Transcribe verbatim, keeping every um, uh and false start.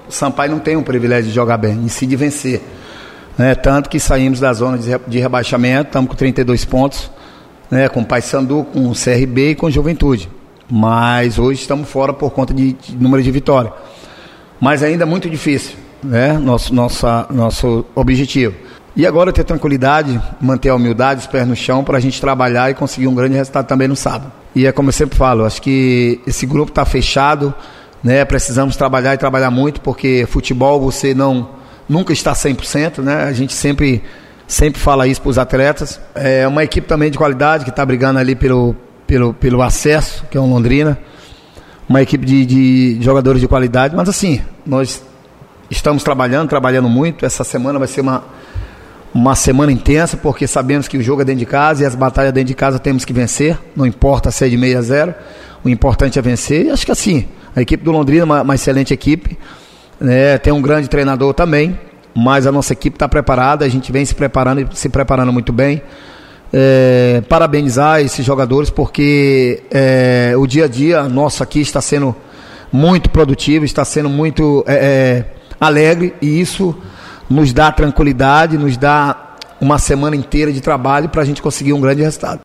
o Sampaio não tem o privilégio de jogar bem, em si de vencer. Né? Tanto que saímos da zona de, de rebaixamento, estamos com trinta e dois pontos, né? Com o Paysandu, com o C R B e com o Juventude. Mas hoje estamos fora por conta de, de número de vitória. Mas ainda é muito difícil, né? Nosso, nossa, nosso objetivo. E agora ter tranquilidade, manter a humildade, os pés no chão, para a gente trabalhar e conseguir um grande resultado também no sábado. E é como eu sempre falo, acho que esse grupo está fechado, né? Precisamos trabalhar e trabalhar muito, porque futebol você não, nunca está cem por cento, né? A gente sempre, sempre fala isso para os atletas. É uma equipe também de qualidade que está brigando ali pelo, pelo, pelo acesso, que é o Londrina. Uma equipe de, de jogadores de qualidade, mas assim, nós estamos trabalhando, trabalhando muito. Essa semana vai ser uma... Uma semana intensa, porque sabemos que o jogo é dentro de casa e as batalhas dentro de casa temos que vencer. Não importa se é de meio a zero, o importante é vencer. E acho que assim, a equipe do Londrina é uma, uma excelente equipe, né? Tem um grande treinador também, mas a nossa equipe está preparada, a gente vem se preparando e se preparando muito bem. É, parabenizar esses jogadores, porque é, o dia a dia nosso aqui está sendo muito produtivo, está sendo muito é, é, alegre, e isso nos dá tranquilidade, nos dá uma semana inteira de trabalho para a gente conseguir um grande resultado.